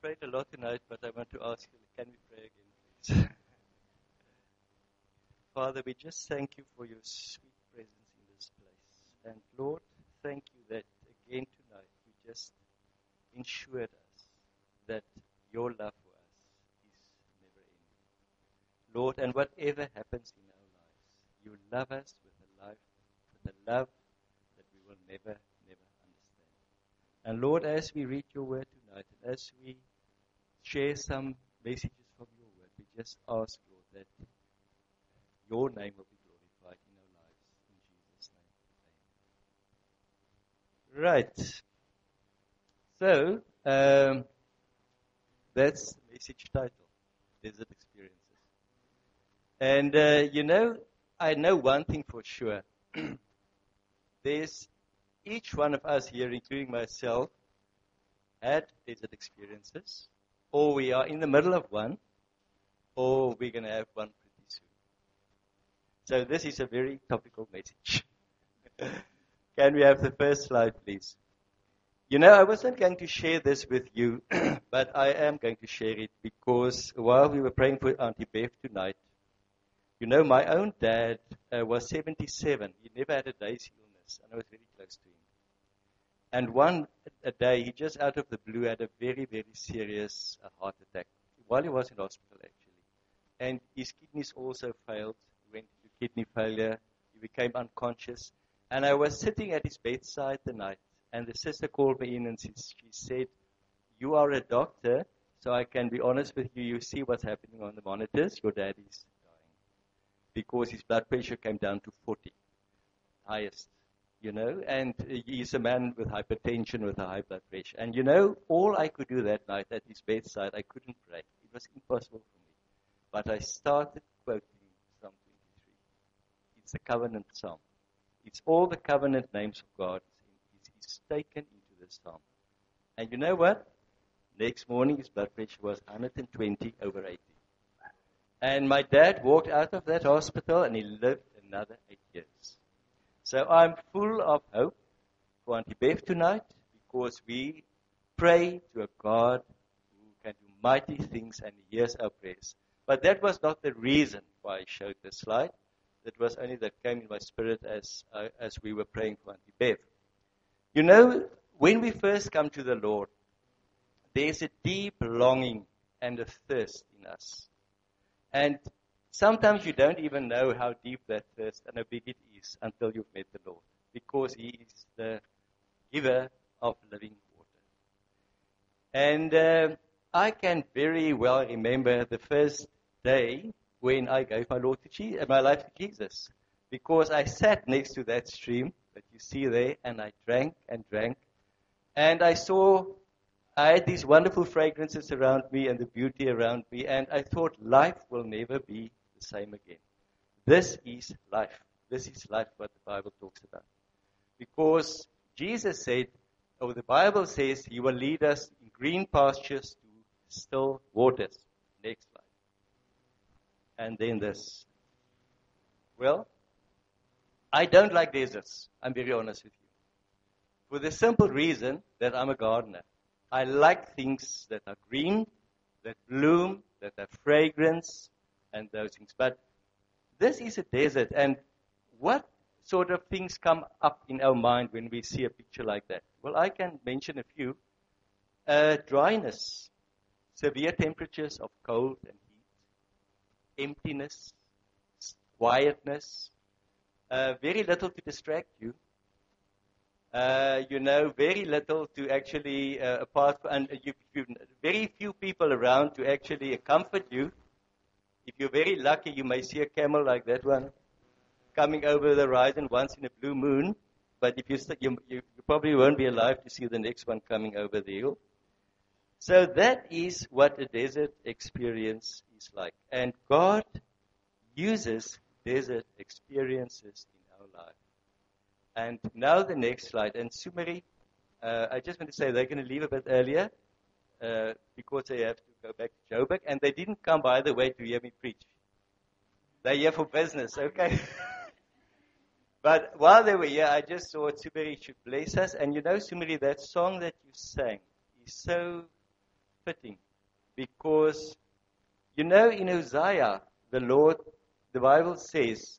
prayed a lot tonight, but I want to ask you, can we pray again, please? Father, we just thank you for your sweet presence in this place. And Lord, thank you that again tonight you just ensured us that your love for us is never ending. Lord, and whatever happens in our lives, you love us with a love that we will never understand. And Lord, as we read your word tonight, and as we share some messages from your word, we just ask, Lord, that your name will be glorified in our lives. In Jesus' name. Right. So, that's the message title, Desert Experiences. And, I know one thing for sure. There's each one of us here, including myself, had desert experiences, or we are in the middle of one, or we're going to have one pretty soon. So this is a very topical message. Can we have the first slide, please? I wasn't going to share this with you, but I am going to share it because while we were praying for Auntie Bev tonight, my own dad was 77. He never had a day's illness, and I was very close to him. And a day, he just out of the blue had a very, very serious heart attack while he was in hospital, actually. And his kidneys also failed. He went into kidney failure. He became unconscious. And I was sitting at his bedside the night, and the sister called me in and she said, "You are a doctor, so I can be honest with you. You see what's happening on the monitors. Your dad is dying." Because his blood pressure came down to 40, highest. And he's a man with hypertension, with a high blood pressure. And all I could do that night at his bedside, I couldn't pray. It was impossible for me. But I started quoting Psalm 23. It's a covenant psalm. It's all the covenant names of God. It's taken into this psalm. And you know what? Next morning, his blood pressure was 120/80. And my dad walked out of that hospital, and he lived another 8 years. So I'm full of hope for Auntie Bev tonight because we pray to a God who can do mighty things and hears our prayers. But that was not the reason why I showed this slide. That was only that came in my spirit as we were praying for Auntie Bev. When we first come to the Lord, there's a deep longing and a thirst in us. And sometimes you don't even know how deep that thirst and how big it is until you've met the Lord, because He is the giver of living water. And I can very well remember the first day when I gave my life to Jesus, because I sat next to that stream that you see there, and I drank and drank, and I had these wonderful fragrances around me and the beauty around me, and I thought life will never be the same again. This is life. This is life, what the Bible talks about. Because Jesus said, or the Bible says, He will lead us in green pastures to still waters. Next slide. And then this. Well, I don't like deserts. I'm very honest with you. For the simple reason that I'm a gardener. I like things that are green, that bloom, that have fragrance, and those things. But this is a desert, and what sort of things come up in our mind when we see a picture like that? Well, I can mention a few. Dryness, severe temperatures of cold and heat, emptiness, quietness, very little to distract you. Very little to actually, and very few people around to actually comfort you. If you're very lucky, you may see a camel like that one coming over the horizon once in a blue moon. But if you probably won't be alive to see the next one coming over the hill. So that is what a desert experience is like. And God uses desert experiences in our life. And now the next slide. And Sumeri, I just want to say they're going to leave a bit earlier because they have to go back to Joburg. And they didn't come, by the way, to hear me preach. They're here for business, okay? But while they were here, I just thought Sumeri should bless us. And Sumeri, that song that you sang is so fitting because, in Hosea, the Bible says,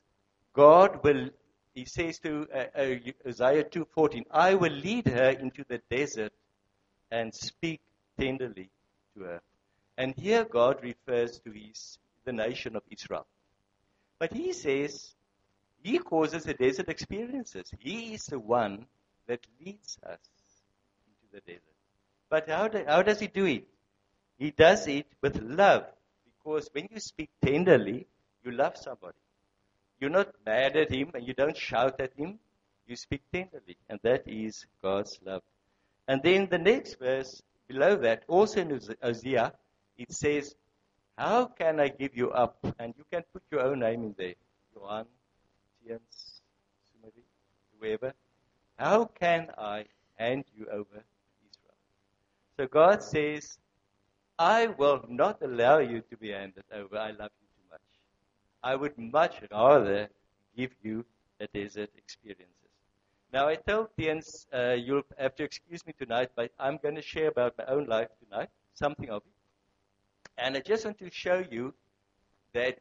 he says to Hosea 2:14, I will lead her into the desert and speak tenderly to her. And here God refers to the nation of Israel. But he says, he causes the desert experiences. He is the one that leads us into the desert. But how does he do it? He does it with love. Because when you speak tenderly, you love somebody. You're not mad at him and you don't shout at him. You speak tenderly. And that is God's love. And then the next verse below that, also in Hosea, it says, how can I give you up? And you can put your own name in there. Johan, Tiens, Sumeri, whoever. How can I hand you over to Israel? So God says, I will not allow you to be handed over. I love you too much. I would much rather give you the desert experiences. Now, I told Tiens, you'll have to excuse me tonight, but I'm going to share about my own life tonight, something of it. And I just want to show you that,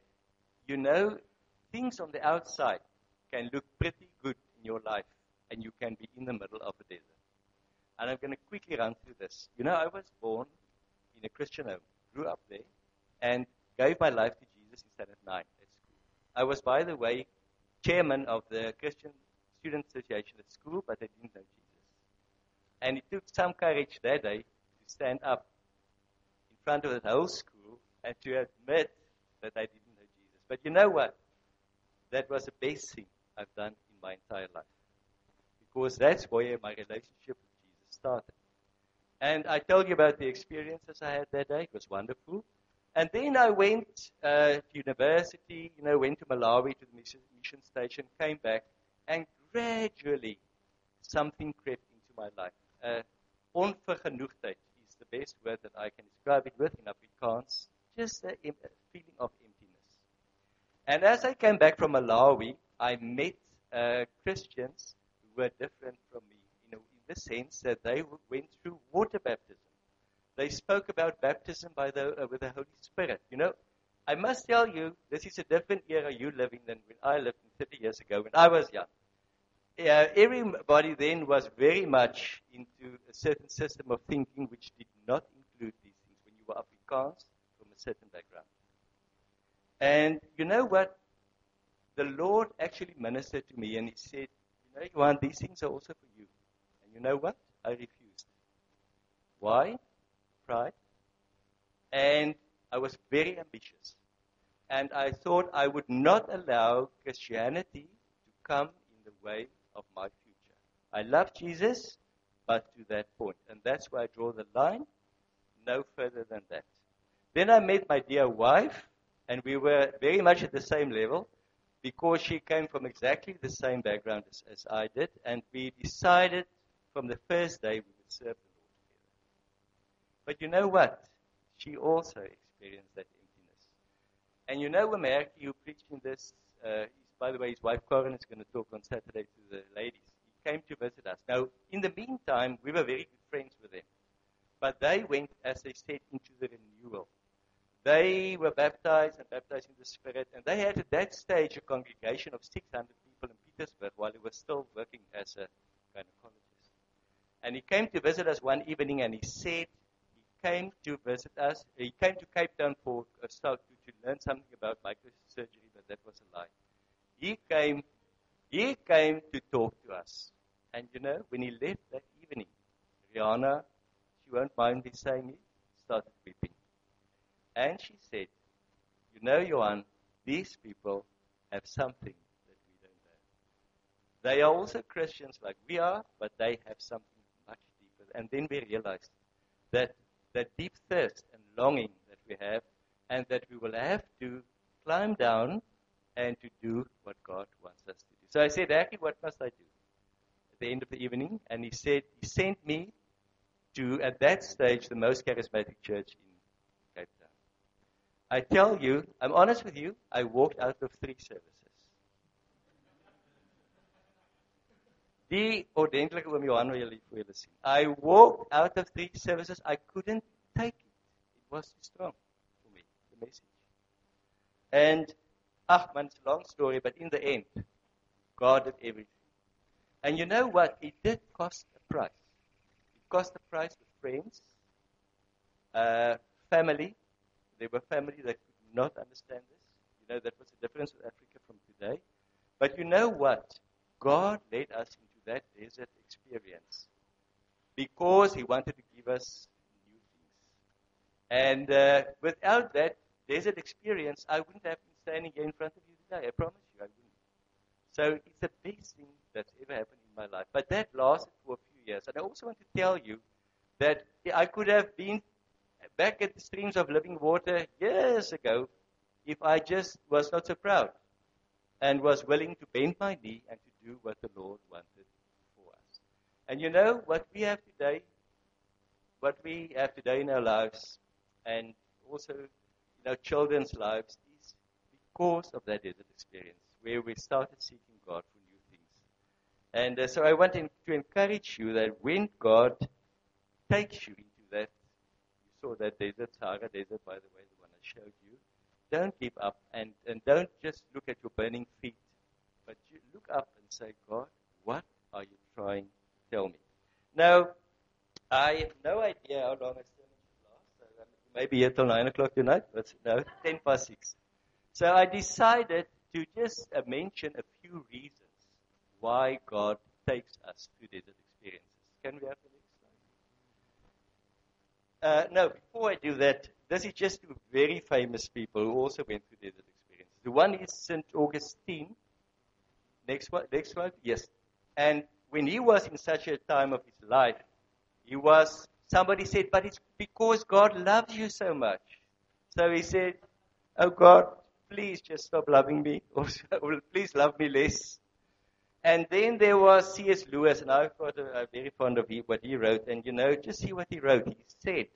things on the outside can look pretty good in your life, and you can be in the middle of a desert. And I'm going to quickly run through this. I was born in a Christian home, grew up there, and gave my life to Jesus in standard 9 at school. I was, by the way, chairman of the Christian Student Association at school, but I didn't know Jesus. And it took some courage that day to stand up in front of the whole school and to admit that I didn't know Jesus. But you know what? That was the best thing I've done in my entire life. Because that's where my relationship with Jesus started. And I told you about the experiences I had that day. It was wonderful. And then I went to university, went to Malawi, to the mission station, came back, and gradually something crept into my life. Onvergenoegdheid is the best word that I can describe it with in Afrikaans. Just a feeling of emptiness. And as I came back from Malawi, I met Christians who were different from me, in the sense that they went through water baptism. They spoke about baptism with the Holy Spirit. I must tell you, this is a different era you're living than when I lived 30 years ago when I was young. Everybody then was very much into a certain system of thinking which did not include these things when you were Afrikaans from a certain background. And you know what? The Lord actually ministered to me and he said, Johan, these things are also for you. And you know what? I refused. Why? Pride. And I was very ambitious. And I thought I would not allow Christianity to come in the way of my future. I love Jesus, but to that point. And that's why I draw the line, no further than that. Then I met my dear wife, and we were very much at the same level, because she came from exactly the same background as I did, and we decided from the first day we would serve the Lord together. But you know what? She also experienced that emptiness. And Merky, who preached in this, by the way, his wife Karen is going to talk on Saturday to the ladies. He came to visit us. Now, in the meantime, we were very good friends with them. But they went, as they said, into the renewal. They were baptized in the Spirit, and they had at that stage a congregation of 600 people in Petersburg while he was still working as a gynecologist. And he came to visit us one evening, and he said he came to visit us. He came to Cape Town for a start to learn something about microsurgery, but that was a lie. He came to talk to us. And when he left that evening, Rihanna, she won't mind me saying it, started weeping. And she said, Johan, these people have something that we don't have. They are also Christians like we are, but they have something much deeper. And then we realized that deep thirst and longing that we have, and that we will have to climb down and to do what God wants us to do. So I said, Aki, what must I do? At the end of the evening, and he said, he sent me to, at that stage, the most charismatic church in Cape Town. I tell you, I'm honest with you, I walked out of 3 services. Die ordentlike oom Johan wil julle voor julle sien. I walked out of 3 services. I couldn't take it. was too strong for me, the message. And, man, it's a long story, but in the end, God did everything. And you know what? It did cost a price. It cost a price with friends, family. There were family that could not understand this. You know, that was the difference with Africa from today. But you know what? God led us into that desert experience because He wanted to give us new things. And without that desert experience, I wouldn't have been standing here in front of you today. I promise you, I wouldn't. So it's the best thing that's ever happened in my life. But that lasted for a few years. And I also want to tell you that I could have been back at the streams of living water years ago if I just was not so proud and was willing to bend my knee and to do what the Lord wanted for us. And you know what we have today in our lives, and also in our children's lives, is because of that desert experience where we started seeking God for new things. And so I want to encourage you that when God takes you into that, you saw that desert, Sahara Desert, by the way, the one I showed you, don't give up and don't just look at your burning feet, but you look up and say, God, what are you trying to tell me? Now, I have no idea how long a sermon should last, so maybe here till 9 o'clock tonight, but no, 10 past 6. So I decided to just mention a few reasons why God takes us to desert experiences. Can we have the next slide? No, before I do that, this is just two very famous people who also went through desert experiences. The one is St. Augustine. Next one, yes. And when he was in such a time of his life, somebody said, but it's because God loves you so much. So he said, oh God, please just stop loving me, or please love me less. And then there was C.S. Lewis, and I'm very fond of what he wrote. And just see what he wrote. He said,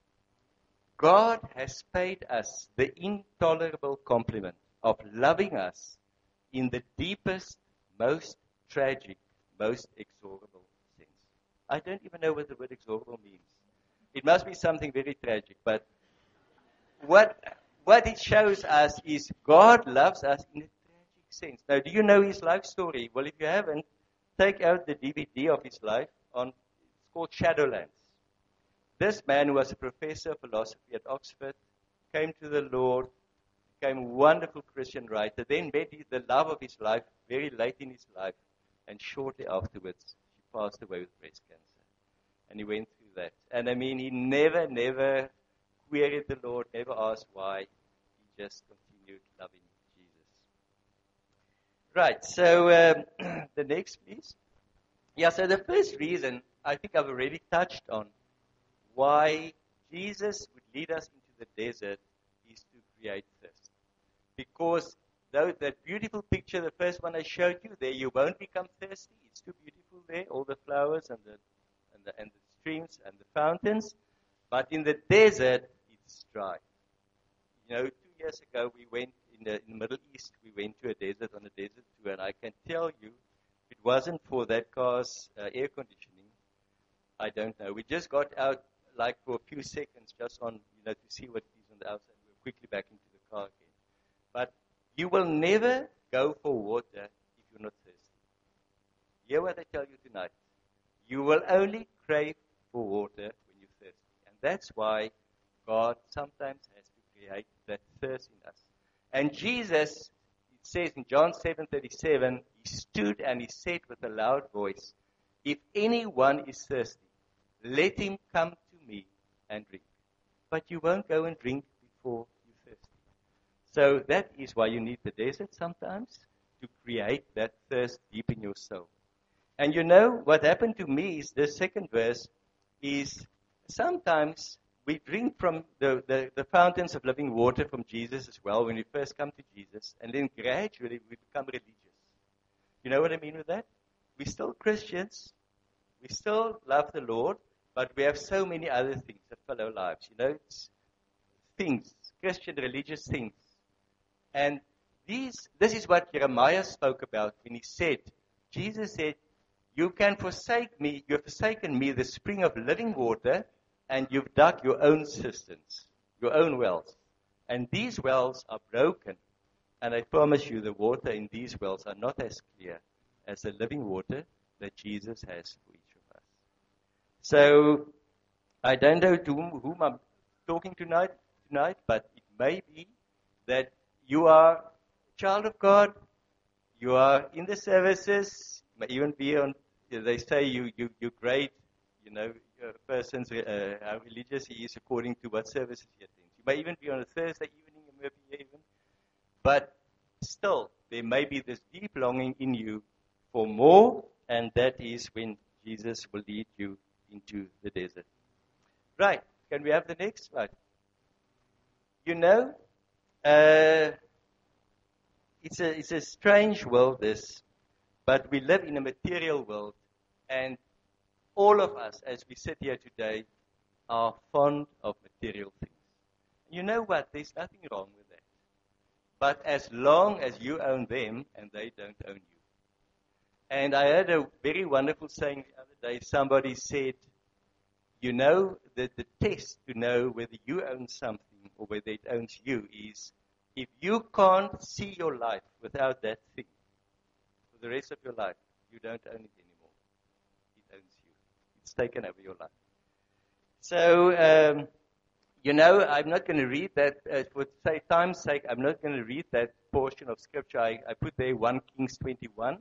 God has paid us the intolerable compliment of loving us in the deepest, most tragic, most exorable sense. I don't even know what the word exorable means. It must be something very tragic, but what it shows us is God loves us in a tragic sense. Now, do you know his life story? Well, if you haven't, take out the DVD of his life. It's called Shadowlands. This man who was a professor of philosophy at Oxford, came to the Lord, became a wonderful Christian writer, then met the love of his life very late in his life, and shortly afterwards, she passed away with breast cancer. And he went through that. And I mean, he never queried the Lord, never asked why. He just continued loving Jesus. Right, so the next, please. Yeah, so the first reason, I think I've already touched on, why Jesus would lead us into the desert is to create thirst. Because though that beautiful picture, the first one I showed you there, you won't become thirsty. It's too beautiful there, all the flowers and the streams and the fountains. But in the desert, it's dry. 2 years ago, we went in the Middle East. We went to a desert on a desert tour, and I can tell you, if it wasn't for that car's air conditioning, I don't know. We just got out like for a few seconds just on, to see what it is on the outside. We were quickly back into the car again. But you will never go for water if you're not thirsty. Hear what I tell you tonight. You will only crave for water when you're thirsty. And that's why God sometimes has to create that thirst in us. And Jesus, it says in John 7:37, he stood and he said with a loud voice, if anyone is thirsty, let him come to me and drink. But you won't go and drink before you're thirsty. So that is why you need the desert sometimes, to create that thirst deep in your soul. And what happened to me is the second verse is sometimes we drink from the fountains of living water from Jesus as well when we first come to Jesus, and then gradually we become religious. You know what I mean with that? We're still Christians. We still love the Lord, but we have so many other things that fill our lives. It's things, Christian religious things. And this is what Jeremiah spoke about when he said, Jesus said, you can forsake me, you have forsaken me, the spring of living water, and you've dug your own cisterns. your own wells. And these wells are broken. And I promise you, the water in these wells are not as clear as the living water that Jesus has for each of us. So, I don't know to whom I'm talking tonight, but it may be that you are a child of God, you are in the services, may even be on, they say you're great, persons, how religious he is according to what services he attends. You may even be on a Thursday evening, maybe even, but still, there may be this deep longing in you for more, and that is when Jesus will lead you into the desert. Right, can we have the next slide? It's a strange world, this, but we live in a material world, and all of us, as we sit here today, are fond of material things. You know what? There's nothing wrong with that. But as long as you own them and they don't own you. And I heard a very wonderful saying the other day. Somebody said, that the test to know whether you own something or whether it owns you is if you can't see your life without that thing for the rest of your life, you don't own it anymore. It owns you. It's taken over your life. So, I'm not going to read that. For time's sake, I'm not going to read that portion of Scripture. I put there 1 Kings 21.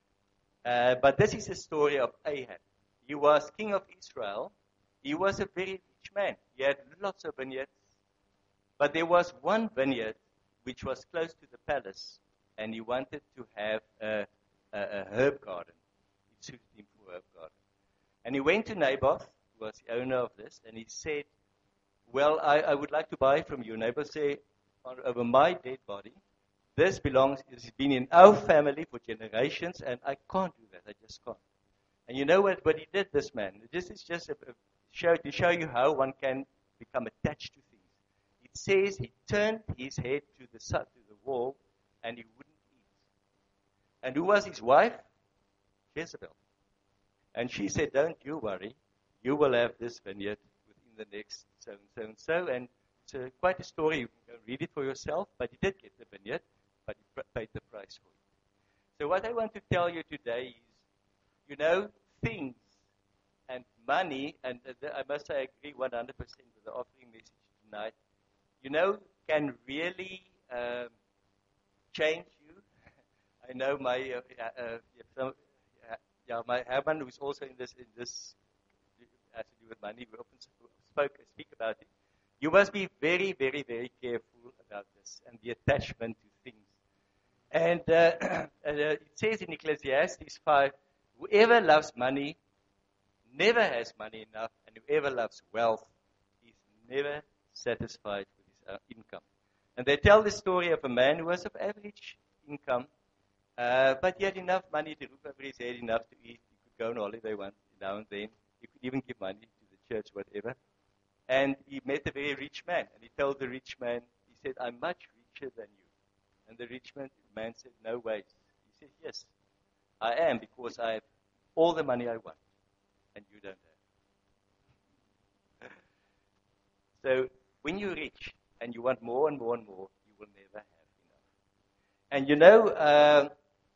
But this is the story of Ahab. He was king of Israel. He was a very rich man. He had lots of vineyards. But there was one vineyard which was close to the palace, and he wanted to have a herb garden. It suited him for a herb garden. And he went to Naboth, who was the owner of this, and he said, well, I would like to buy from you. Naboth said, over my dead body, this it's been in our family for generations, and I can't do that. I just can't. And you know what he did, this man? This is just to show you how one can become attached to things. It says he turned his head to the wall, and he wouldn't eat. And who was his wife? Jezebel. And she said, don't you worry. You will have this vineyard within the next so and so. And it's quite a story. You can go read it for yourself. But he did get the vineyard, but he paid the price for it. So what I want to tell you today is, things and money, and I must say I agree 100% with the offering message tonight, can really change you. I know my Herman, who's also in this has to do with money, we often speak about it. You must be very, very, very careful about this and the attachment to things. And it says in Ecclesiastes 5, whoever loves money never has money enough, and whoever loves wealth is never satisfied with his income. And they tell the story of a man who was of average income, but he had enough money to roof over his head, enough to eat. He could go on holiday once now and then. He could even give money to the church, whatever. And he met a very rich man, and he told the rich man, he said, I'm much richer than you. And the rich man said, no way. He said, yes, I am, because I have all the money I want, and you don't have. So when you're rich and you want more and more and more, you will never have enough.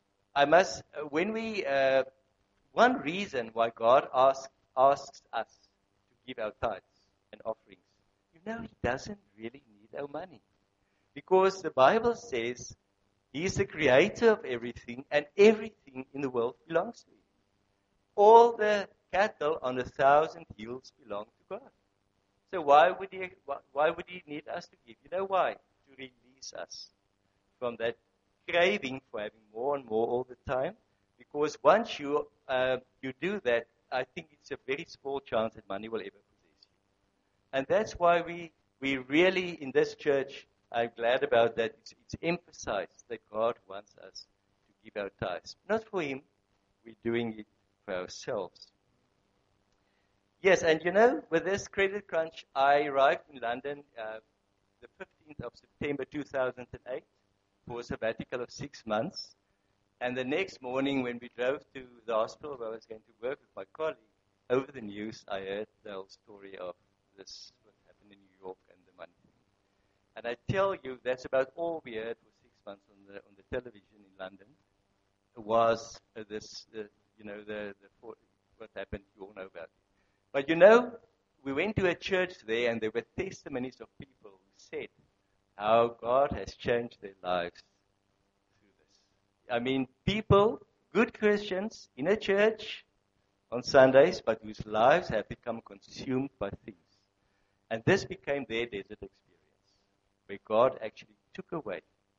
And one reason why God asks us to give our tithes and offerings, He doesn't really need our money. Because the Bible says He is the creator of everything, and everything in the world belongs to Him. All the cattle on 1,000 hills belong to God. So why would He need us to give? You know why? To release us from that craving for having more and more all the time. Because once you do that, I think it's a very small chance that money will ever possess you. And that's why we really, in this church, I'm glad about that. It's emphasized that God wants us to give our tithes. Not for Him, we're doing it for ourselves. Yes, and with this credit crunch, I arrived in London the 15th of September 2008 for a sabbatical of 6 months. And the next morning when we drove to the hospital where I was going to work with my colleague, over the news I heard the whole story of this, what happened in New York and the money thing. And I tell you, that's about all we heard for 6 months on the television in London. It was what happened. You all know about it. But we went to a church there, and there were testimonies of people who said how God has changed their lives through this. I mean, people, good Christians in a church on Sundays, but whose lives have become consumed by things. And this became their desert experience, where God actually took away.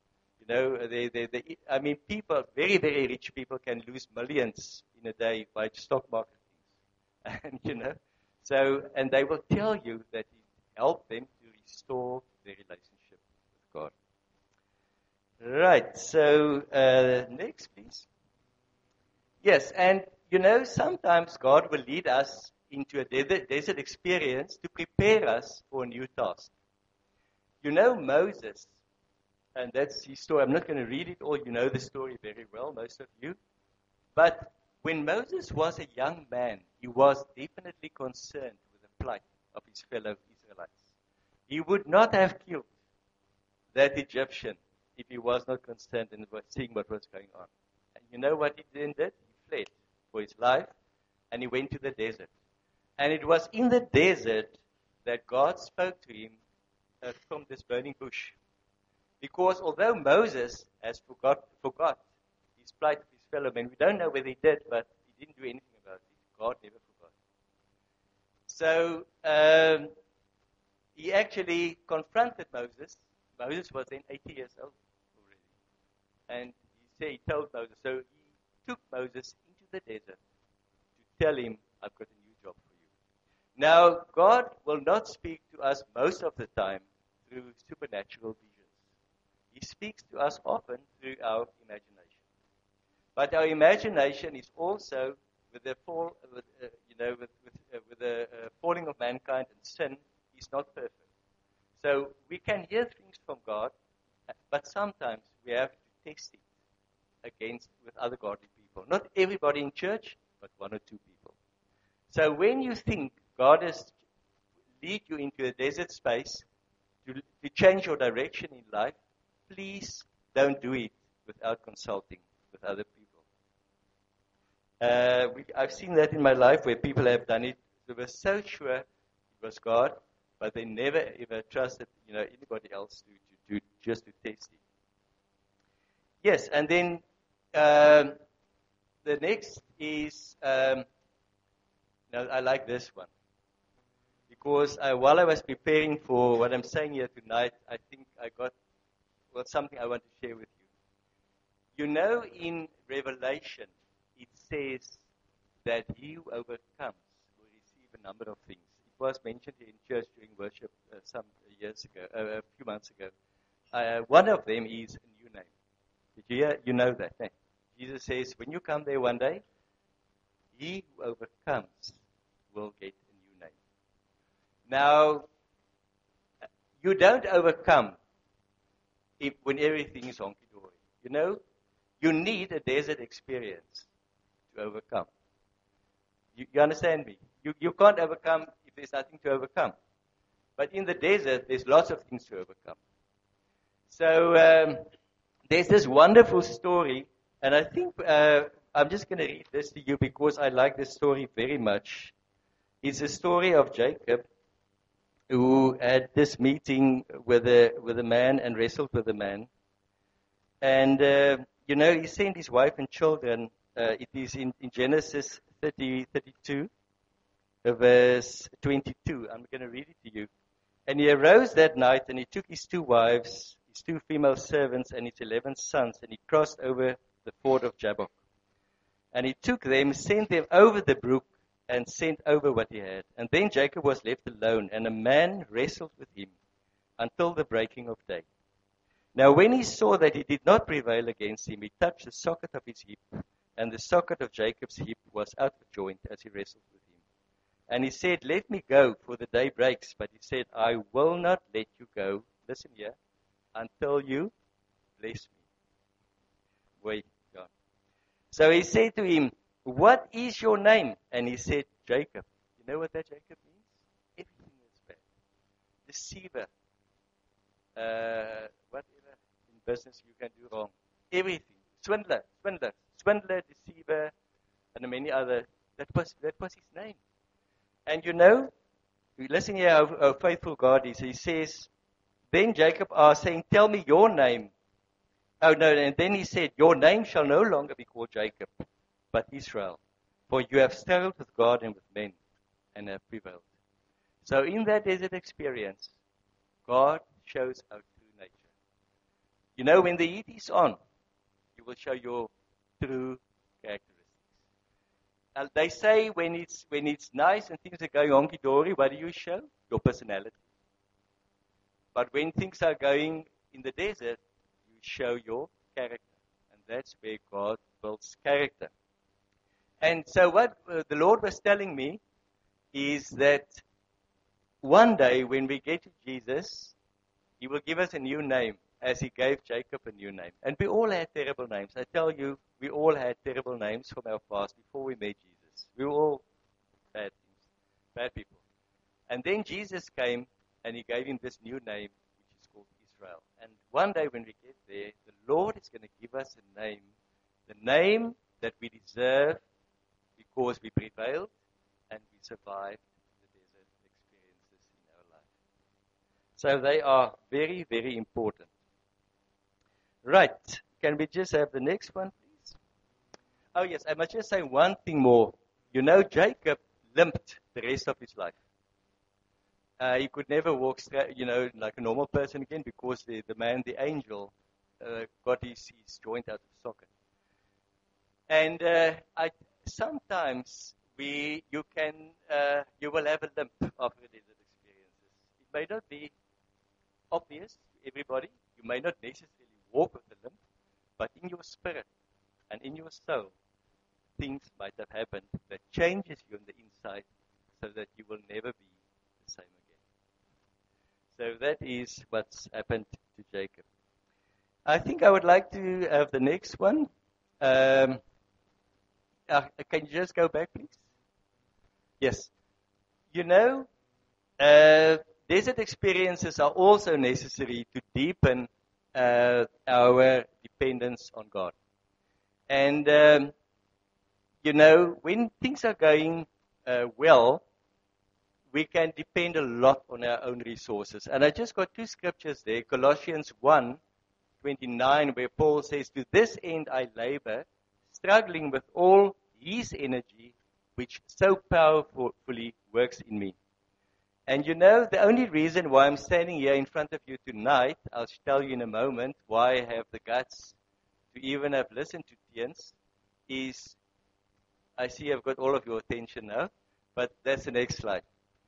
People, very, very rich people can lose millions in a day by stock market things. And they will tell you that He helped them to restore their relationship with God. Right, so next, please. Yes, and sometimes God will lead us into a desert experience to prepare us for a new task. Moses, and that's his story. I'm not going to read it all. You know the story very well, most of you. But when Moses was a young man, he was definitely concerned with the plight of his fellow Israelites. He would not have killed that Egyptian if he was not concerned and was seeing what was going on. And you know what he then did? He fled for his life, and he went to the desert. And it was in the desert that God spoke to him from this burning bush. Because although Moses has forgot his plight of his fellow men, we don't know whether he did, but he didn't do anything about it. God never forgot. So he actually confronted Moses. Moses was then 80 years old already. And he told Moses, so he took Moses into the desert to tell him, I've got a new job for you. Now, God will not speak to us most of the time through supernatural visions. He speaks to us often through our imagination. But our imagination is also, with the falling of mankind and sin, is not perfect. So we can hear things from God, but sometimes we have to test it with other godly people. Not everybody in church, but one or two people. So when you think God has lead you into a desert space to change your direction in life, please don't do it without consulting with other people. I've seen that in my life where people have done it. They were so sure it was God, but they never ever trusted anybody else to just to test it. Yes, and then the next is I like this one. Because while I was preparing for what I'm saying here tonight, I think I got something I want to share with you. In Revelation, it says that he who overcomes will receive a number of things. It was mentioned here in church during worship some years ago, a few months ago. One of them is a new name. Did you hear? You know that. Eh? Jesus says, when you come there one day, he who overcomes will get a new name. Now, you don't overcome when everything is honky-dory. You need a desert experience to overcome. You understand me? You can't overcome if there's nothing to overcome. But in the desert, there's lots of things to overcome. So there's this wonderful story, and I think I'm just going to read this to you because I like this story very much. It's a story of Jacob, who had this meeting with a man and wrestled with a man. And, he sent his wife and children. It is in Genesis 32, verse 22. I'm going to read it to you. And he arose that night, and he took his 2 wives, his 2 female servants, and his 11 sons, and he crossed over the ford of Jabbok. And he took them, sent them over the brook, and sent over what he had. And then Jacob was left alone, and a man wrestled with him until the breaking of day. Now when he saw that he did not prevail against him, he touched the socket of his hip, and the socket of Jacob's hip was out of joint as he wrestled with him. And he said, let me go, for the day breaks. But he said, I will not let you go, listen here, until you bless me. Wait, God. So he said to him, what is your name? And he said, Jacob. You know what that Jacob means? Everything is bad. Deceiver. whatever in business you can do wrong. Everything. Swindler, deceiver, and many other. That was his name. And listen here how faithful God is. He says, then Jacob asked, saying, tell me your name. Oh no, and then he said, your name shall no longer be called Jacob, but Israel. For you have struggled with God and with men, and have prevailed. So in that desert experience, God shows our true nature. When the heat is on, you will show your true characteristics. They say when it's nice and things are going honky-dory, what do you show? Your personality. But when things are going in the desert, you show your character. And that's where God builds character. And so what the Lord was telling me is that one day when we get to Jesus, He will give us a new name, as He gave Jacob a new name. And we all had terrible names. I tell you, we all had terrible names from our past before we met Jesus. We were all bad things, bad people. And then Jesus came and He gave him this new name, which is called Israel. And one day when we get there, the Lord is going to give us a name, the name that we deserve because we prevailed and we survived the desert experiences in our life. So they are very, very important. Right. Can we just have the next one, please? Oh, yes. I must just say one thing more. Jacob limped the rest of his life. He could never walk straight, like a normal person again because the angel, got his joint out of socket. And sometimes you will have a limp after the desert experiences. It may not be obvious to everybody. You may not necessarily walk with a limp, but in your spirit and in your soul, things might have happened that changes you on the inside so that you will never be the same again. So that is what's happened to Jacob. I think I would like to have the next one. Can you just go back, please? Yes. Desert experiences are also necessary to deepen our dependence on God. And, when things are going well, we can depend a lot on our own resources. And I just got two scriptures there. Colossians 1:29, where Paul says, to this end I labor, struggling with all His energy, which so powerfully works in me. And the only reason why I'm standing here in front of you tonight, I'll tell you in a moment why I have the guts to even have listened to Tiens, is, I see I've got all of your attention now, but that's the next slide.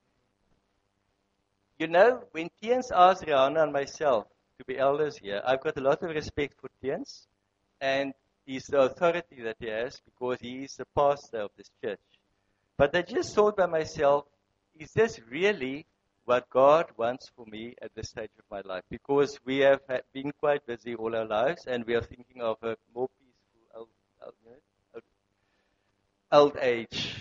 When Tiens asked Rihanna and myself to be elders here, I've got a lot of respect for Tiens, and he's the authority that he has because he is the pastor of this church. But I just thought by myself, is this really what God wants for me at this stage of my life? Because we have been quite busy all our lives, and we are thinking of a more peaceful old age.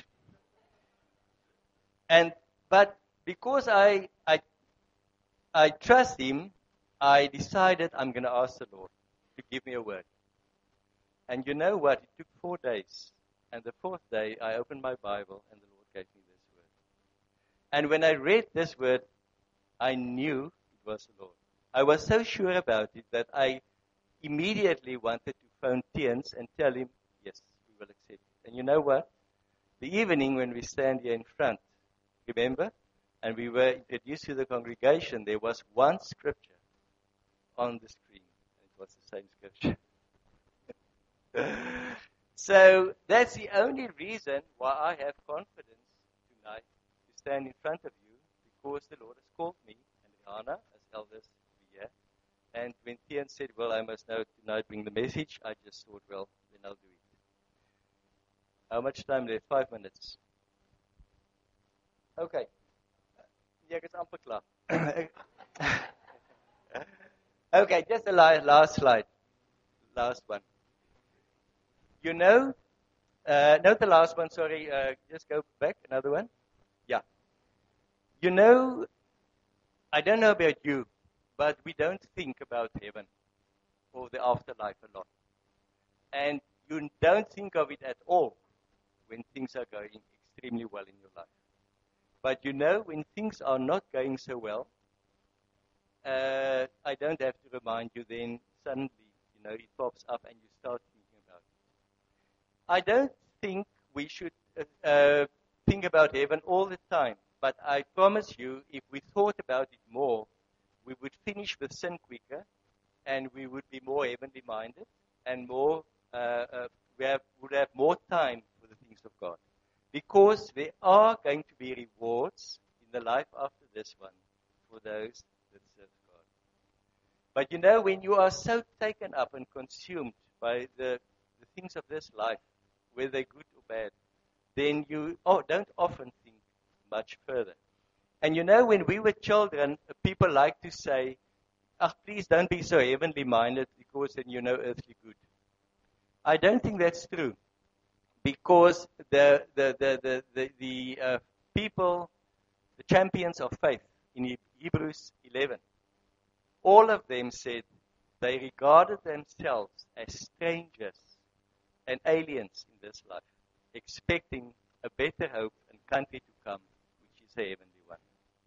But because I trust Him, I decided I'm going to ask the Lord to give me a word. And you know what? It took 4 days. And the 4th day, I opened my Bible, and the Lord gave me this word. And when I read this word, I knew it was the Lord. I was so sure about it that I immediately wanted to phone Tiens and tell him, yes, we will accept it. And you know what? The evening when we stand here in front, remember? And we were introduced to the congregation, there was one scripture on the screen. It was the same scripture. So that's the only reason why I have confidence tonight to stand in front of you, because the Lord has called me and Rihanna as elders to be here. And when Tian said, well, I must now tonight bring the message, I just thought, well, then I'll do it. How much time left? 5 minutes. Okay. Ek is amper klaar. Okay, just the last slide. Last one. Not the last one, sorry. Just go back, another one. Yeah. I don't know about you, but we don't think about heaven or the afterlife a lot. And you don't think of it at all when things are going extremely well in your life. But when things are not going so well, I don't have to remind you then suddenly, it pops up and you start thinking about it. I don't think we should think about heaven all the time, but I promise you, if we thought about it more, we would finish with sin quicker, and we would be more heavenly minded, and more would have more time for the things of God. Because there are going to be rewards in the life after this one for those that serve God. But when you are so taken up and consumed by the things of this life, whether they're good or bad, then you don't often think much further. And when we were children, people like to say, please don't be so heavenly minded because then you know earthly good. I don't think that's true. Because the people, the champions of faith in Hebrews 11, all of them said they regarded themselves as strangers and aliens in this life, expecting a better hope and country to come, which is the heavenly one.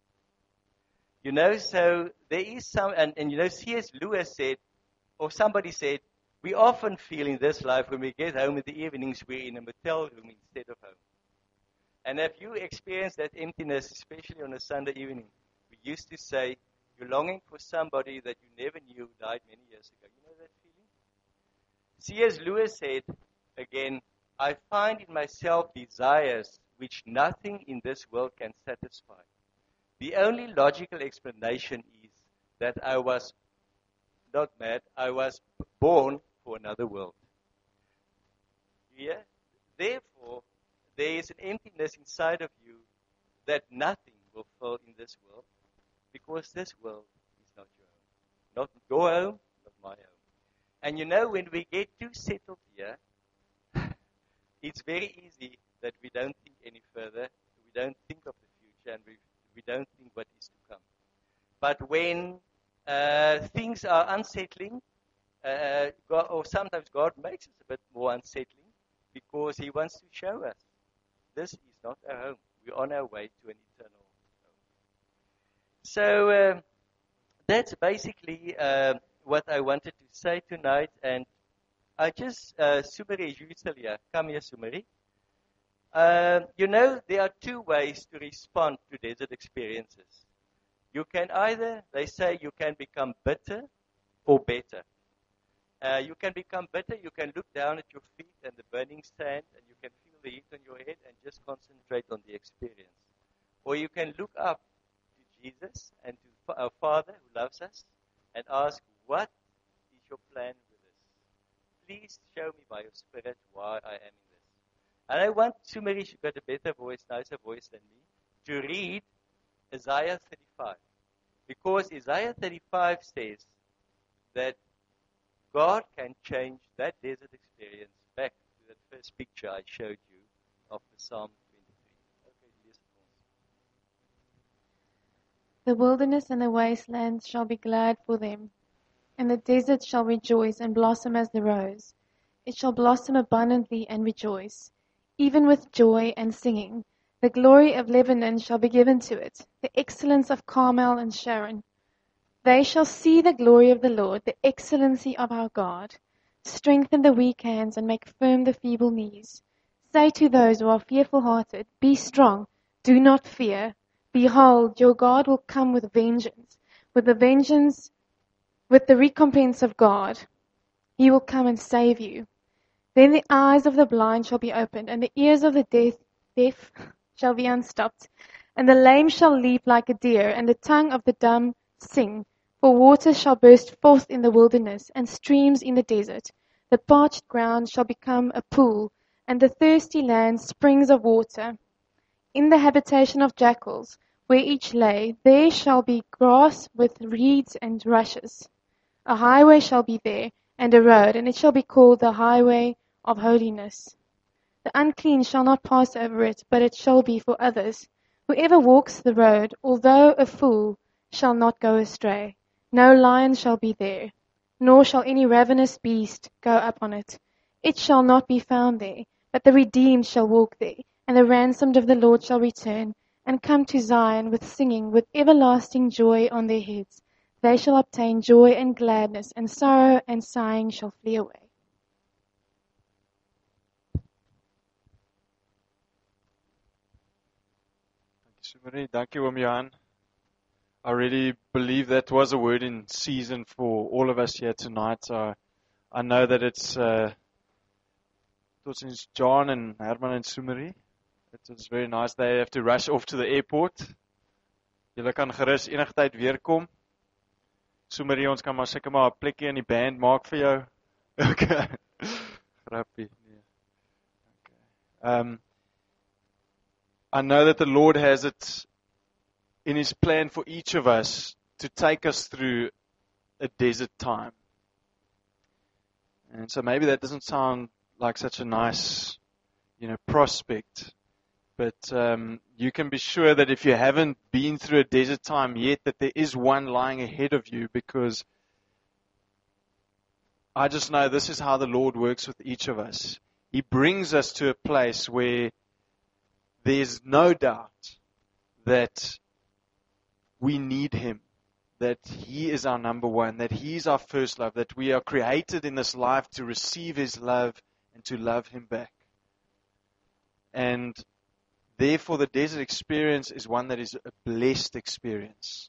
So there is some, and C.S. Lewis said, or somebody said, we often feel in this life when we get home in the evenings, we're in a motel room instead of home. And if you experience that emptiness, especially on a Sunday evening, we used to say, you're longing for somebody that you never knew died many years ago. You know that feeling? C.S. Lewis said, again, I find in myself desires which nothing in this world can satisfy. The only logical explanation is that I was not mad, I was born for another world. Yeah? Therefore, there is an emptiness inside of you that nothing will fill in this world, because this world is not your home. Not your home, not my home. And when we get too settled here, it's very easy that we don't think any further, we don't think of the future, and we don't think what is to come. But when things are unsettling, or sometimes God makes us a bit more unsettling because He wants to show us this is not our home. We're on our way to an eternal home. So that's basically what I wanted to say tonight. And I just, Sumeri, you still here? Come here, Sumeri. There are two ways to respond to desert experiences. You can either, they say, you can become bitter or better. You can become bitter, you can look down at your feet and the burning sand, and you can feel the heat on your head and just concentrate on the experience. Or you can look up to Jesus and to our Father who loves us and ask, what is your plan with this? Please show me by your Spirit why I am in this. And I want Sumeri, she's got a better voice, nicer voice than me, to read Isaiah 35. Because Isaiah 35 says that God can change that desert experience back to that first picture I showed you of the Psalm 23. Okay, listen. The wilderness and the wastelands shall be glad for them, and the desert shall rejoice and blossom as the rose. It shall blossom abundantly and rejoice, even with joy and singing. The glory of Lebanon shall be given to it, the excellence of Carmel and Sharon. They shall see the glory of the Lord, the excellency of our God. Strengthen the weak hands and make firm the feeble knees. Say to those who are fearful-hearted, be strong, do not fear. Behold, your God will come with vengeance, with the recompense of God. He will come and save you. Then the eyes of the blind shall be opened, and the ears of the deaf shall be unstopped, and the lame shall leap like a deer, and the tongue of the dumb sing. For waters shall burst forth in the wilderness, and streams in the desert. The parched ground shall become a pool, and the thirsty land springs of water. In the habitation of jackals, where each lay, there shall be grass with reeds and rushes. A highway shall be there, and a road, and it shall be called the highway of holiness. The unclean shall not pass over it, but it shall be for others. Whoever walks the road, although a fool, shall not go astray. No lion shall be there, nor shall any ravenous beast go up on it. It shall not be found there, but the redeemed shall walk there, and the ransomed of the Lord shall return, and come to Zion with singing, with everlasting joy on their heads. They shall obtain joy and gladness, and sorrow and sighing shall flee away. Dankie, Dankie, Oom Johan. I really believe that was a word in season for all of us here tonight. I know that it's since John and Herman and Sumeri. It was very nice. They have to rush off to the airport. Julle kan gerus enige tyd weer kom. Sumeri, ons kan maar seker maar 'n plekkie in die band maak vir jou. Okay. Grappie. Nee. Okay. I know that the Lord has it in His plan for each of us to take us through a desert time. And so maybe that doesn't sound like such a nice, prospect. But you can be sure that if you haven't been through a desert time yet, that there is one lying ahead of you, because I just know this is how the Lord works with each of us. He brings us to a place where there's no doubt that we need Him, that He is our number one, that He is our first love, that we are created in this life to receive His love and to love Him back. And therefore the desert experience is one that is a blessed experience.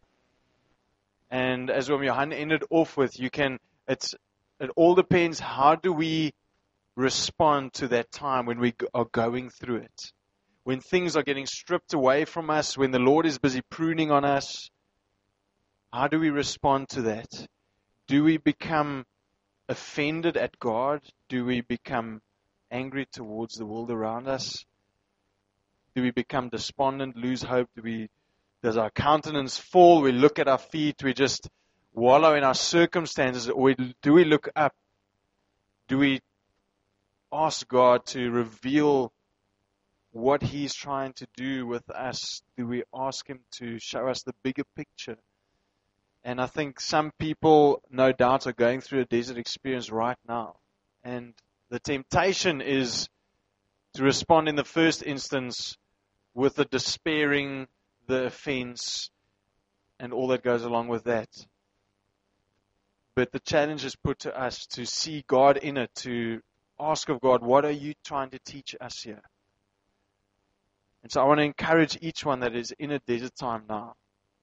And as Oom Johan ended off with, it all depends, how do we respond to that time when we are going through it? When things are getting stripped away from us, when the Lord is busy pruning on us, how do we respond to that? Do we become offended at God? Do we become angry towards the world around us? Do we become despondent, lose hope? Does our countenance fall? We look at our feet, we just wallow in our circumstances, or do we look up? Do we ask God to reveal what He's trying to do with us? Do we ask Him to show us the bigger picture? And I think some people, no doubt, are going through a desert experience right now. And the temptation is to respond in the first instance with the despairing, the offense, and all that goes along with that. But the challenge is put to us to see God in it, to ask of God, what are you trying to teach us here? And so I want to encourage each one that is in a desert time now,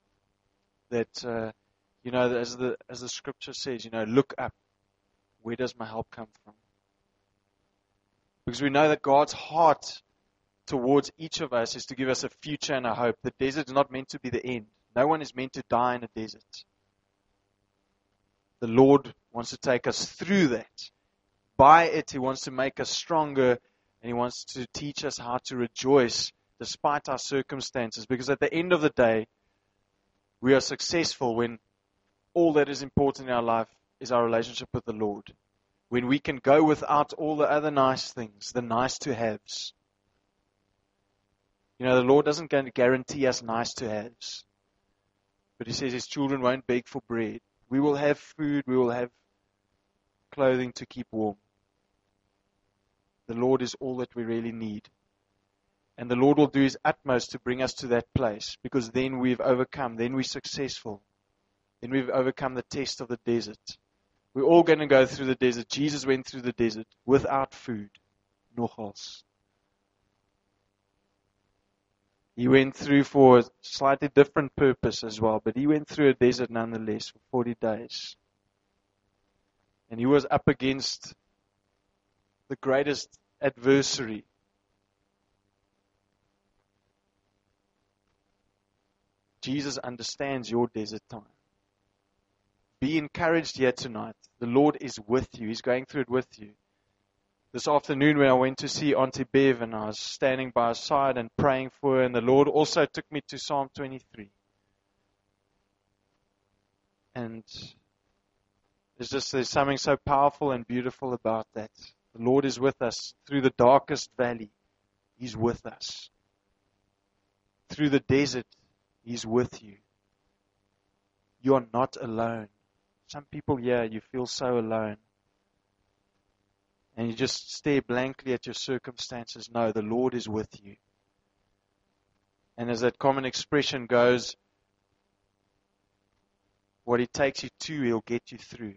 that, as the scripture says, look up. Where does my help come from? Because we know that God's heart towards each of us is to give us a future and a hope. The desert is not meant to be the end. No one is meant to die in a desert. The Lord wants to take us through that. By it, He wants to make us stronger, and He wants to teach us how to rejoice despite our circumstances. Because at the end of the day, we are successful when all that is important in our life is our relationship with the Lord. When we can go without all the other nice things, the nice to haves. The Lord doesn't guarantee us nice to haves. But He says His children won't beg for bread. We will have food, we will have clothing to keep warm. The Lord is all that we really need. And the Lord will do His utmost to bring us to that place, because then we've overcome, then we're successful. Then we've overcome the test of the desert. We're all going to go through the desert. Jesus went through the desert without food. Nogals. He went through for a slightly different purpose as well, but He went through a desert nonetheless for 40 days. And He was up against the greatest adversary. Jesus understands your desert time. Be encouraged here tonight. The Lord is with you. He's going through it with you. This afternoon when I went to see Auntie Bev, and I was standing by her side and praying for her, and the Lord also took me to Psalm 23. And there's something so powerful and beautiful about that. The Lord is with us through the darkest valley. He's with us. Through the desert, He's with you. You are not alone. Some people here, you feel so alone. And you just stare blankly at your circumstances. No, the Lord is with you. And as that common expression goes, what He takes you to, He'll get you through.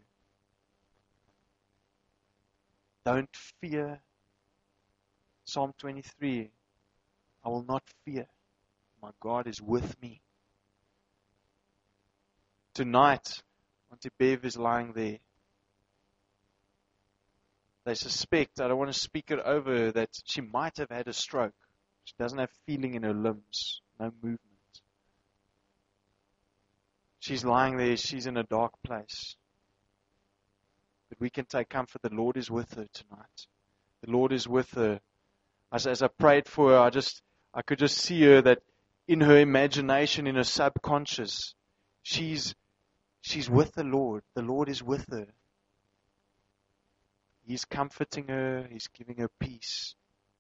Don't fear. Psalm 23, I will not fear. My God is with me. Tonight, Auntie Bev is lying there. They suspect, I don't want to speak it over her, that she might have had a stroke. She doesn't have feeling in her limbs, no movement. She's lying there, she's in a dark place. But we can take comfort, the Lord is with her tonight. The Lord is with her. As I prayed for her, I could just see her that in her imagination, in her subconscious, she's with the Lord. The Lord is with her. He's comforting her. He's giving her peace.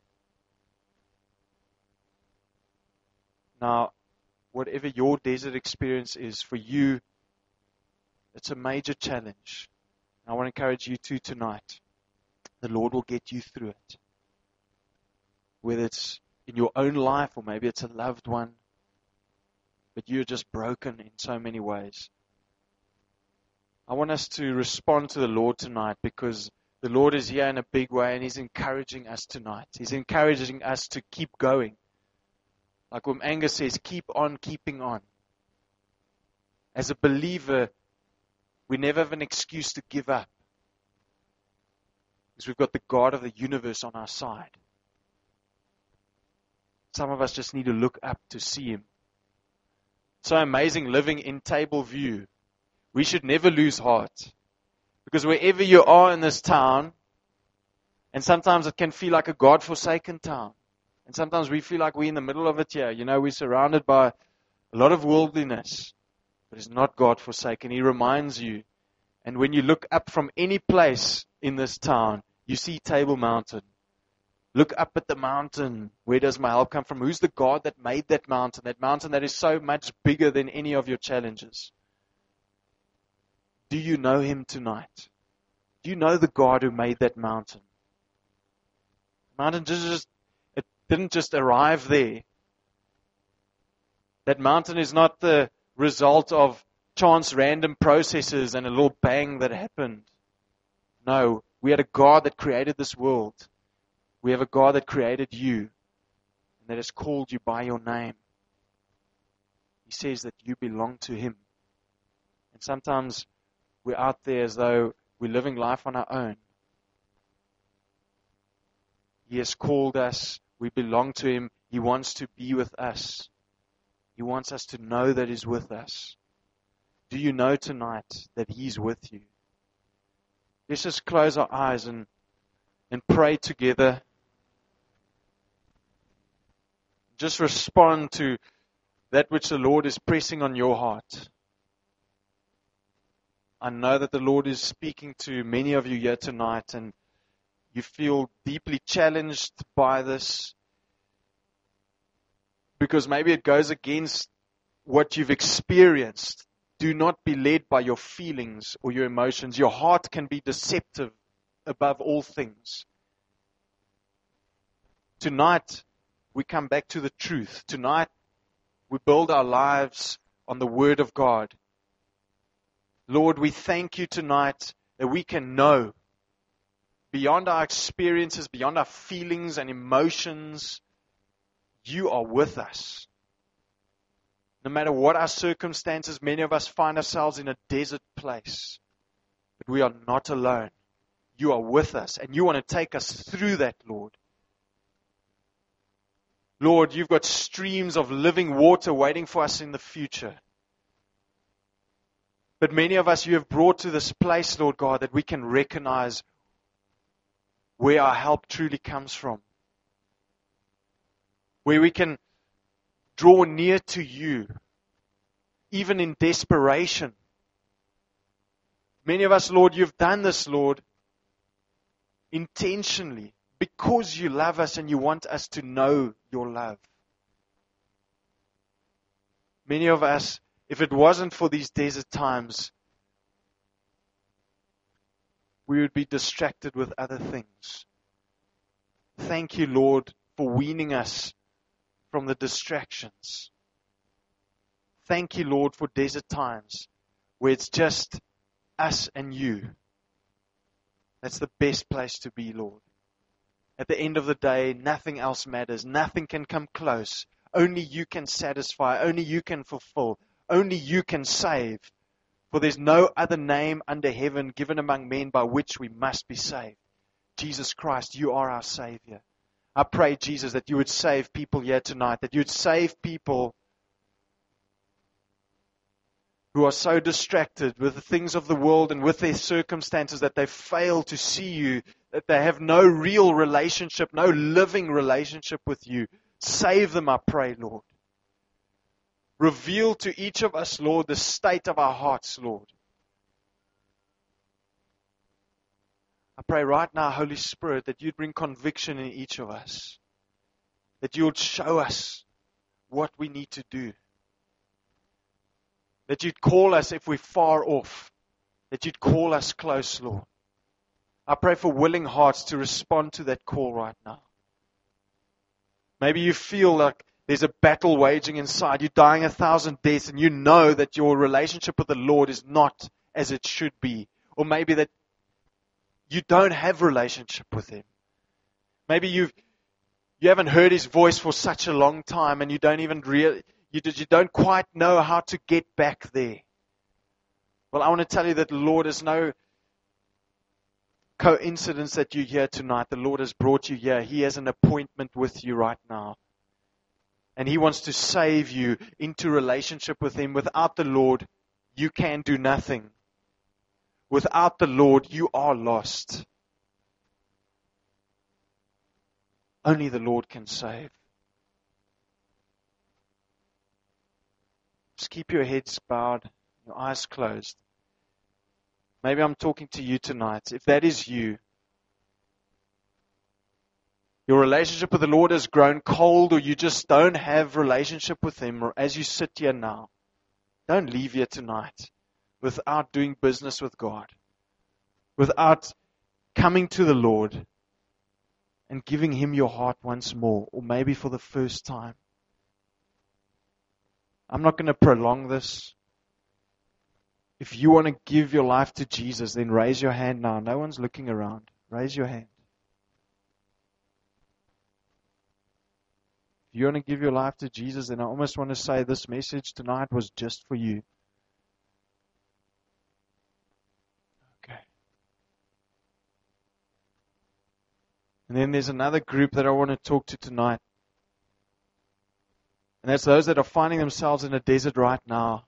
Now, whatever your desert experience is for you, it's a major challenge. I want to encourage you too tonight. The Lord will get you through it. Whether it's in your own life or maybe it's a loved one. But you're just broken in so many ways. I want us to respond to the Lord tonight because the Lord is here in a big way and He's encouraging us tonight. He's encouraging us to keep going. Like when Angus says, keep on keeping on. As a believer, we never have an excuse to give up. Because we've got the God of the universe on our side. Some of us just need to look up to see Him. It's so amazing living in Table View. We should never lose heart. Because wherever you are in this town, and sometimes it can feel like a God-forsaken town. And sometimes we feel like we're in the middle of it here. You know, we're surrounded by a lot of worldliness. But it's not God-forsaken. He reminds you. And when you look up from any place in this town, you see Table Mountain. Look up at the mountain. Where does my help come from? Who's the God that made that mountain? That mountain that is so much bigger than any of your challenges. Do you know Him tonight? Do you know the God who made that mountain? The mountain it didn't just arrive there. That mountain is not the result of chance random processes and a little bang that happened. No, we had a God that created this world. We have a God that created you and that has called you by your name. He says that you belong to Him. And sometimes we're out there as though we're living life on our own. He has called us. We belong to Him. He wants to be with us. He wants us to know that He's with us. Do you know tonight that He's with you? Let's just close our eyes and pray together. Just respond to that which the Lord is pressing on your heart. I know that the Lord is speaking to many of you here tonight and you feel deeply challenged by this because maybe it goes against what you've experienced. Do not be led by your feelings or your emotions. Your heart can be deceptive above all things. Tonight, we come back to the truth. Tonight, we build our lives on the Word of God. Lord, we thank you tonight that we can know beyond our experiences, beyond our feelings and emotions, you are with us. No matter what our circumstances, many of us find ourselves in a desert place. But we are not alone. You are with us and you want to take us through that, Lord. Lord, you've got streams of living water waiting for us in the future. But many of us you have brought to this place, Lord God, that we can recognize where our help truly comes from. Where we can draw near to you, even in desperation. Many of us, Lord, you've done this, Lord, intentionally, because you love us and you want us to know your love. Many of us, if it wasn't for these desert times, we would be distracted with other things. Thank you, Lord, for weaning us from the distractions. Thank you, Lord, for desert times where it's just us and you. That's the best place to be, Lord. At the end of the day, nothing else matters. Nothing can come close. Only you can satisfy. Only you can fulfill. Only you can save. For there's no other name under heaven given among men by which we must be saved. Jesus Christ, you are our Savior. I pray, Jesus, that you would save people here tonight. That you would save people who are so distracted with the things of the world and with their circumstances that they fail to see you, that they have no real relationship, no living relationship with you. Save them, I pray, Lord. Reveal to each of us, Lord, the state of our hearts, Lord. I pray right now, Holy Spirit, that you'd bring conviction in each of us. That you would show us what we need to do. That you'd call us if we're far off. That you'd call us close, Lord. I pray for willing hearts to respond to that call right now. Maybe you feel like there's a battle waging inside. You're dying 1,000 deaths and you know that your relationship with the Lord is not as it should be. Or maybe that you don't have a relationship with Him. Maybe you haven't heard His voice for such a long time and you don't even you don't quite know how to get back there. Well, I want to tell you that the Lord is no coincidence that you're here tonight. The Lord has brought you here. He has an appointment with you right now. And He wants to save you into relationship with Him. Without the Lord, you can do nothing. Without the Lord, you are lost. Only the Lord can save. Just keep your heads bowed, your eyes closed. Maybe I'm talking to you tonight. If that is you, your relationship with the Lord has grown cold, or you just don't have relationship with Him, or as you sit here now, don't leave here tonight without doing business with God, without coming to the Lord and giving Him your heart once more, or maybe for the first time. I'm not going to prolong this. If you want to give your life to Jesus, then raise your hand now. No one's looking around. Raise your hand. If you want to give your life to Jesus, then I almost want to say this message tonight was just for you. Okay. And then there's another group that I want to talk to tonight. And that's those that are finding themselves in a desert right now.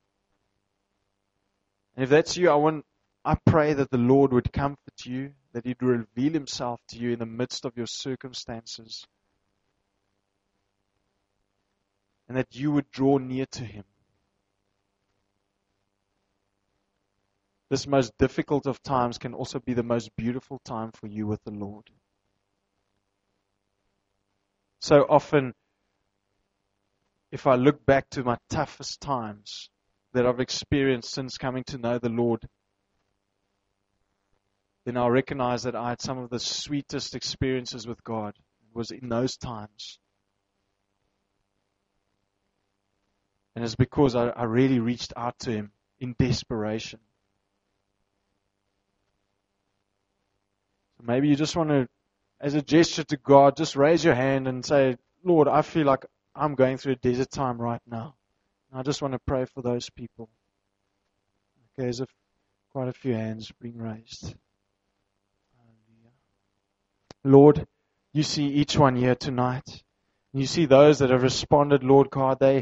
And if that's you, I pray that the Lord would comfort you, that He'd reveal Himself to you in the midst of your circumstances. And that you would draw near to Him. This most difficult of times can also be the most beautiful time for you with the Lord. So often, if I look back to my toughest times that I've experienced since coming to know the Lord, then I'll recognize that I had some of the sweetest experiences with God. It was in those times. And it's because I really reached out to Him in desperation. So maybe you just want to, as a gesture to God, just raise your hand and say, Lord, I feel like I'm going through a desert time right now. And I just want to pray for those people. Okay, there's quite a few hands being raised. Lord, you see each one here tonight. You see those that have responded, Lord God, they're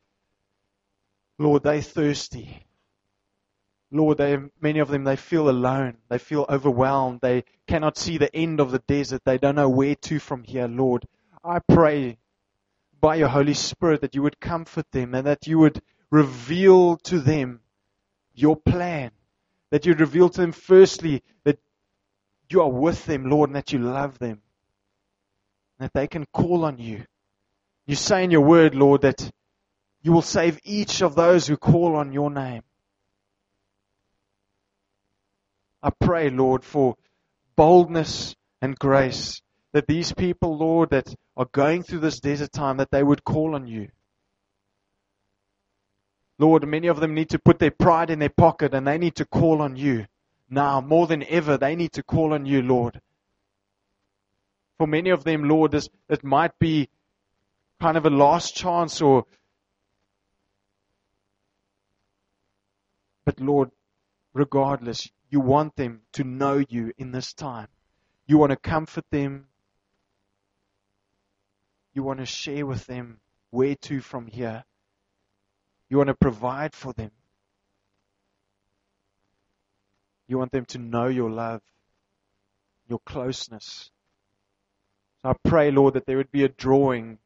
thirsty. Lord, many of them, they feel alone. They feel overwhelmed. They cannot see the end of the desert. They don't know where to from here, Lord. I pray by your Holy Spirit that you would comfort them and that you would reveal to them your plan. That you'd reveal to them firstly that you are with them, Lord, and that you love them. And that they can call on you. You say in your word, Lord, that You will save each of those who call on your name. I pray, Lord, for boldness and grace, that these people, Lord, that are going through this desert time, that they would call on you. Lord, many of them need to put their pride in their pocket and they need to call on you. Now, more than ever, they need to call on you, Lord. For many of them, Lord, it might be kind of a last chance but Lord, regardless, you want them to know you in this time. You want to comfort them. You want to share with them where to from here. You want to provide for them. You want them to know your love, your closeness. So I pray, Lord, that there would be a drawing,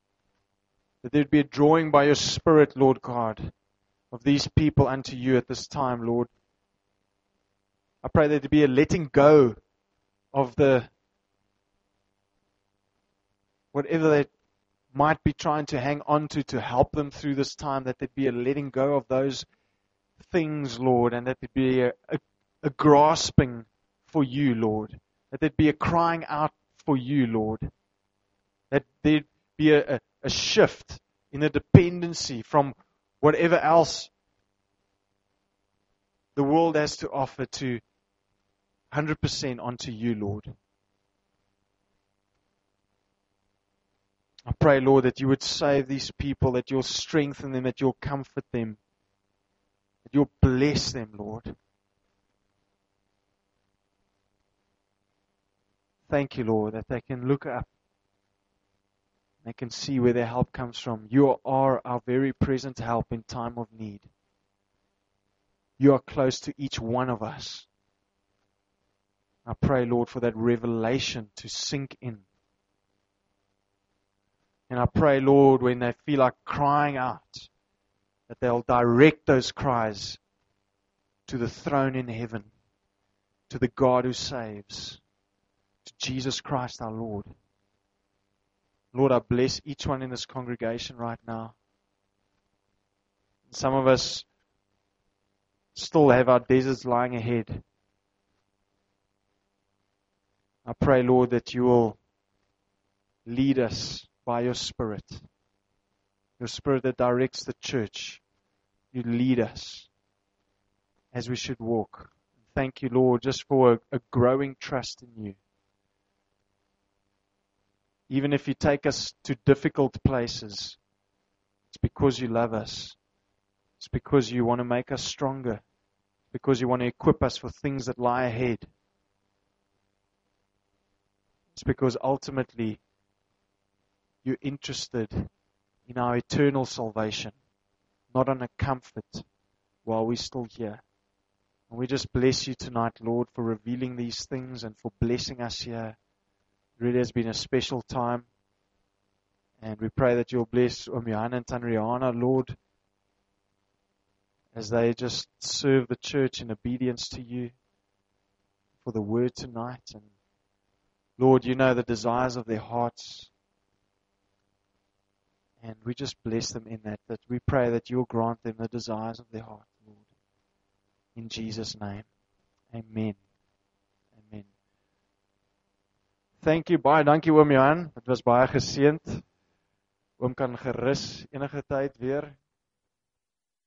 by your Spirit, Lord God, of these people unto you at this time, Lord. I pray that there be a letting go of whatever they might be trying to hang on to help them through this time, that there be a letting go of those things, Lord, and that there be a grasping for you, Lord. That there be a crying out for you, Lord. That there be a shift in a dependency from whatever else the world has to offer to 100% onto you, Lord. I pray, Lord, that you would save these people, that you'll strengthen them, that you'll comfort them, that you'll bless them, Lord. Thank you, Lord, that they can look up. They can see where their help comes from. You are our very present help in time of need. You are close to each one of us. I pray, Lord, for that revelation to sink in. And I pray, Lord, when they feel like crying out, that they'll direct those cries to the throne in heaven, to the God who saves, to Jesus Christ our Lord. Lord, I bless each one in this congregation right now. Some of us still have our deserts lying ahead. I pray, Lord, that you will lead us by your Spirit that directs the church. You lead us as we should walk. Thank you, Lord, just for a growing trust in you. Even if you take us to difficult places, it's because you love us. It's because you want to make us stronger. It's because you want to equip us for things that lie ahead. It's because ultimately you're interested in our eternal salvation, not on a comfort while we're still here. And we just bless you tonight, Lord, for revealing these things and for blessing us here. It really has been a special time. And we pray that you'll bless Johanna and Tanriana, Lord, as they just serve the church in obedience to you for the word tonight. And Lord, you know the desires of their hearts. And we just bless them in that we pray that you'll grant them the desires of their heart, Lord. In Jesus' name. Amen. Amen. Thank you, baie dankie oom Johan. Dit was baie geseënd. Oom kan gerus enige tyd weer